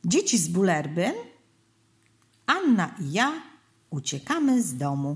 Dzieci z Bullerbyn, Anna i ja uciekamy z domu.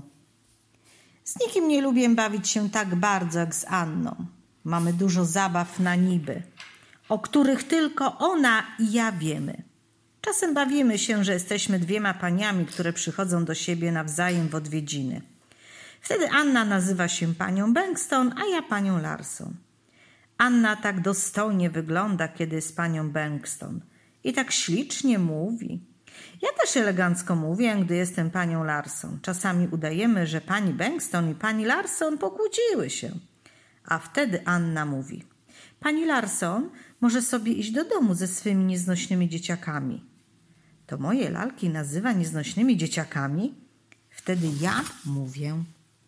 Z nikim nie lubię bawić się tak bardzo jak z Anną. Mamy dużo zabaw na niby, o których tylko ona i ja wiemy. Czasem bawimy się, że jesteśmy dwiema paniami, które przychodzą do siebie nawzajem w odwiedziny. Wtedy Anna nazywa się panią Bengtsson, a ja panią Larsson. Anna tak dostojnie wygląda, kiedy jest panią Bengtsson i tak ślicznie mówi. Ja też elegancko mówię, gdy jestem panią Larsson. Czasami udajemy, że pani Bengtsson i pani Larsson pokłóciły się. A wtedy Anna mówi: pani Larsson może sobie iść do domu ze swymi nieznośnymi dzieciakami. To moje lalki nazywa nieznośnymi dzieciakami? Wtedy ja mówię: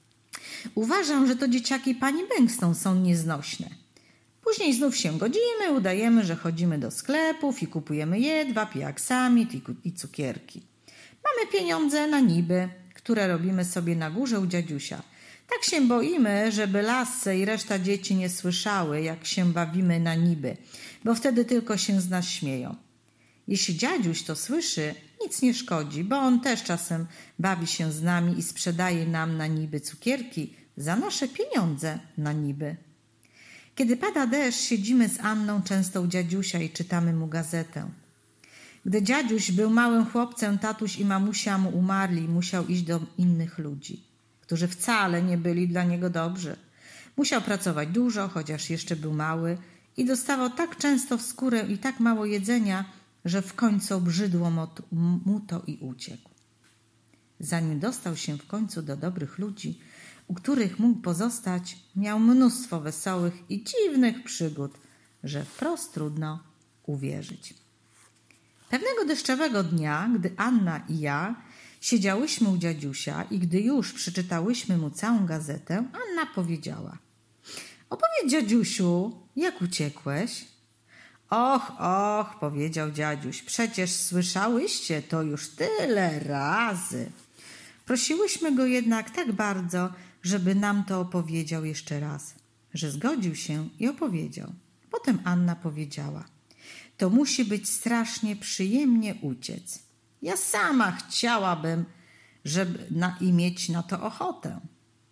uważam, że to dzieciaki pani Bengtsson są nieznośne. Później znów się godzimy, udajemy, że chodzimy do sklepów i kupujemy jedwab i aksamit i cukierki. Mamy pieniądze na niby, które robimy sobie na górze u dziadusia. Tak się boimy, żeby Lasse i reszta dzieci nie słyszały, jak się bawimy na niby, bo wtedy tylko się z nas śmieją. Jeśli dziaduś to słyszy, nic nie szkodzi, bo on też czasem bawi się z nami i sprzedaje nam na niby cukierki za nasze pieniądze na niby. Kiedy pada deszcz, siedzimy z Anną często u dziadusia i czytamy mu gazetę. Gdy dziaduś był małym chłopcem, tatuś i mamusia mu umarli i musiał iść do innych ludzi, którzy wcale nie byli dla niego dobrzy. Musiał pracować dużo, chociaż jeszcze był mały i dostawał tak często w skórę i tak mało jedzenia, że w końcu obrzydło mu to i uciekł. Zanim dostał się w końcu do dobrych ludzi, u których mógł pozostać, miał mnóstwo wesołych i dziwnych przygód, że wprost trudno uwierzyć. Pewnego deszczowego dnia, gdy Anna i ja siedziałyśmy u dziadusia i gdy już przeczytałyśmy mu całą gazetę, Anna powiedziała: opowiedz, dziadusiu, jak uciekłeś? Och, powiedział dziaduś, przecież słyszałyście to już tyle razy. Prosiłyśmy go jednak tak bardzo, żeby nam to opowiedział jeszcze raz, że zgodził się i opowiedział. Potem Anna powiedziała: to musi być strasznie przyjemnie uciec. Ja sama chciałabym, mieć na to ochotę.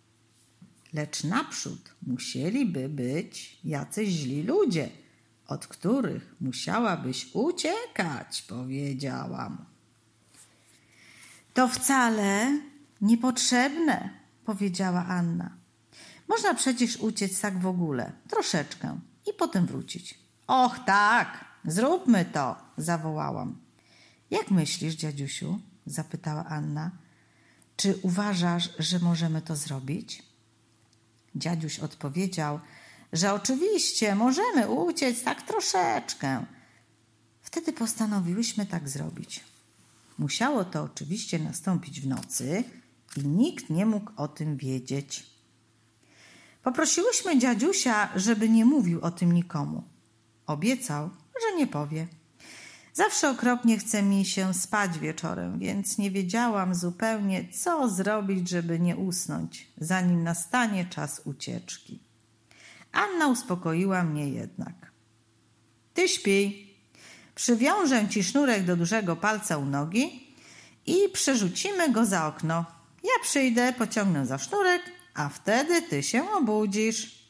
Lecz naprzód musieliby być jacyś źli ludzie, od których musiałabyś uciekać, powiedziałam. To wcale niepotrzebne, powiedziała Anna. Można przecież uciec tak w ogóle, troszeczkę i potem wrócić. Och tak, zróbmy to, zawołałam. Jak myślisz, dziadusiu? Zapytała Anna. Czy uważasz, że możemy to zrobić? Dziaduś odpowiedział, że oczywiście możemy uciec tak troszeczkę. Wtedy postanowiłyśmy tak zrobić. Musiało to oczywiście nastąpić w nocy i nikt nie mógł o tym wiedzieć. Poprosiłyśmy dziadusia, żeby nie mówił o tym nikomu. Obiecał, że nie powie. Zawsze okropnie chce mi się spać wieczorem, więc nie wiedziałam zupełnie, co zrobić, żeby nie usnąć, zanim nastanie czas ucieczki. Anna uspokoiła mnie jednak. Ty śpij. Przywiążę ci sznurek do dużego palca u nogi i przerzucimy go za okno. Ja przyjdę, pociągnę za sznurek, a wtedy ty się obudzisz.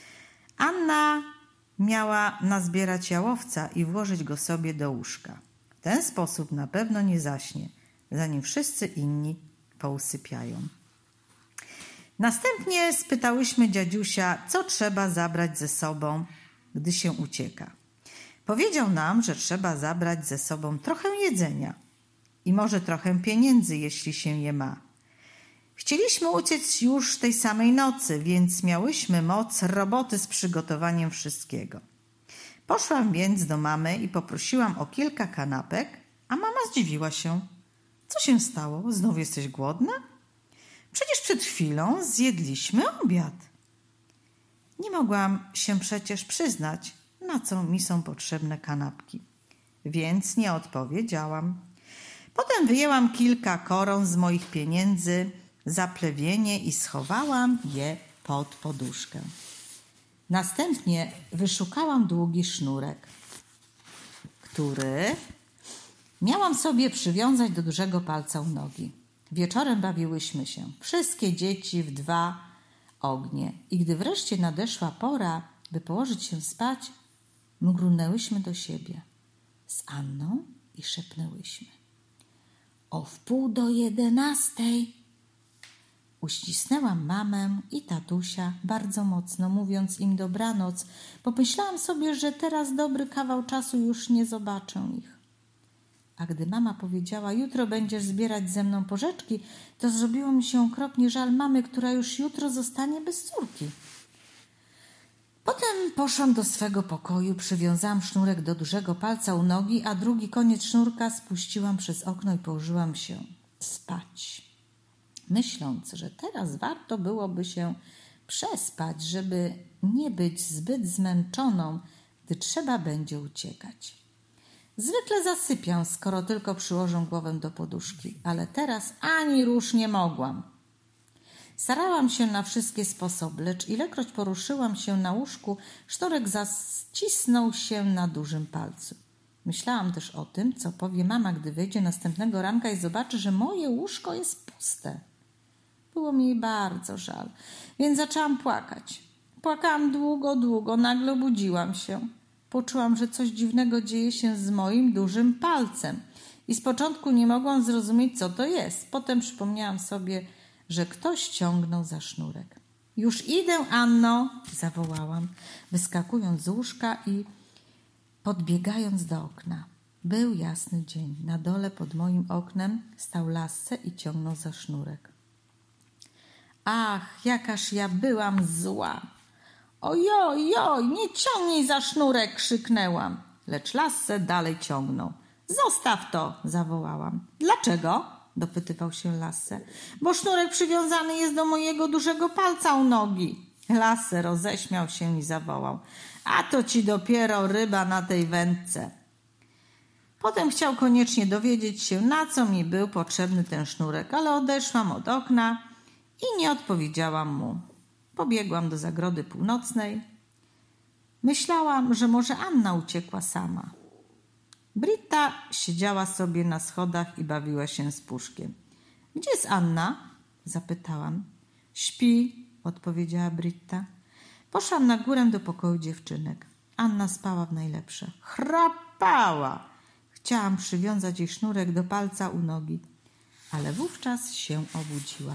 Anna miała nazbierać jałowca i włożyć go sobie do łóżka. W ten sposób na pewno nie zaśnie, zanim wszyscy inni pousypiają. Następnie spytałyśmy dziadusia, co trzeba zabrać ze sobą, gdy się ucieka. Powiedział nam, że trzeba zabrać ze sobą trochę jedzenia i może trochę pieniędzy, jeśli się je ma. Chcieliśmy uciec już tej samej nocy, więc miałyśmy moc roboty z przygotowaniem wszystkiego. Poszłam więc do mamy i poprosiłam o kilka kanapek, a mama zdziwiła się. Co się stało? Znów jesteś głodna? Przecież przed chwilą zjedliśmy obiad. Nie mogłam się przecież przyznać, na co mi są potrzebne kanapki, więc nie odpowiedziałam. Potem wyjęłam kilka koron z moich pieniędzy za plewienie i schowałam je pod poduszkę. Następnie wyszukałam długi sznurek, który Miałam sobie przywiązać do dużego palca u nogi. Wieczorem bawiłyśmy się, wszystkie dzieci w 2 ognie. I gdy wreszcie nadeszła pora, by położyć się spać, mrugnęłyśmy do siebie z Anną i szepnęłyśmy: o 10:30. Uścisnęłam mamę i tatusia bardzo mocno, mówiąc im dobranoc, bo myślałam sobie, że teraz dobry kawał czasu już nie zobaczę ich. A gdy mama powiedziała: jutro będziesz zbierać ze mną porzeczki, to zrobiło mi się okropnie żal mamy, która już jutro zostanie bez córki. Potem poszłam do swego pokoju, przywiązałam sznurek do dużego palca u nogi, a drugi koniec sznurka spuściłam przez okno i położyłam się spać, myśląc, że teraz warto byłoby się przespać, żeby nie być zbyt zmęczoną, gdy trzeba będzie uciekać. Zwykle zasypiam, skoro tylko przyłożę głowę do poduszki, ale teraz ani rusz nie mogłam. Starałam się na wszystkie sposoby, lecz ilekroć poruszyłam się na łóżku, sznurek zacisnął się na dużym palcu. Myślałam też o tym, co powie mama, gdy wyjdzie następnego ranka i zobaczy, że moje łóżko jest puste. Było mi jej bardzo żal, więc zaczęłam płakać. Płakałam długo, nagle obudziłam się. Poczułam, że coś dziwnego dzieje się z moim dużym palcem i z początku nie mogłam zrozumieć, co to jest. Potem przypomniałam sobie, że ktoś ciągnął za sznurek. Już idę, Anno, zawołałam, wyskakując z łóżka i podbiegając do okna. Był jasny dzień. Na dole pod moim oknem stał Lasse i ciągnął za sznurek. Ach, jakaż ja byłam zła! Ojoj, nie ciągnij za sznurek, krzyknęłam. Lecz Lasse dalej ciągnął. Zostaw to, zawołałam. Dlaczego? Dopytywał się Lasse. Bo sznurek przywiązany jest do mojego dużego palca u nogi. Lasse roześmiał się i zawołał. A to ci dopiero ryba na tej wędce. Potem chciał koniecznie dowiedzieć się, na co mi był potrzebny ten sznurek, ale odeszłam od okna i nie odpowiedziałam mu. Pobiegłam do zagrody północnej. Myślałam, że może Anna uciekła sama. Britta siedziała sobie na schodach i bawiła się z puszkiem. Gdzie jest Anna? Zapytałam. Śpi, odpowiedziała Britta. Poszłam na górę do pokoju dziewczynek. Anna spała w najlepsze. Chrapała. Chciałam przywiązać jej sznurek do palca u nogi, ale wówczas się obudziła.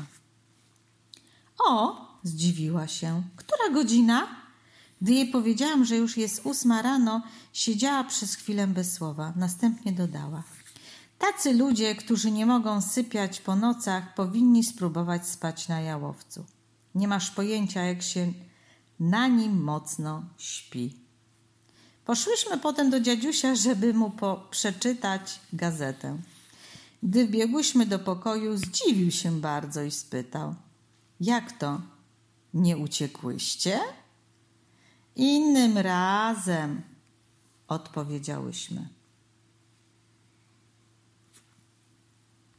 O, zdziwiła się. Która godzina? Gdy jej powiedziałam, że już jest 8 rano, siedziała przez chwilę bez słowa. Następnie dodała. Tacy ludzie, którzy nie mogą sypiać po nocach, powinni spróbować spać na jałowcu. Nie masz pojęcia, jak się na nim mocno śpi. Poszłyśmy potem do dziadziusia, żeby mu przeczytać gazetę. Gdy wbiegłyśmy do pokoju, zdziwił się bardzo i spytał. Jak to? Nie uciekłyście? Innym razem, odpowiedziałyśmy.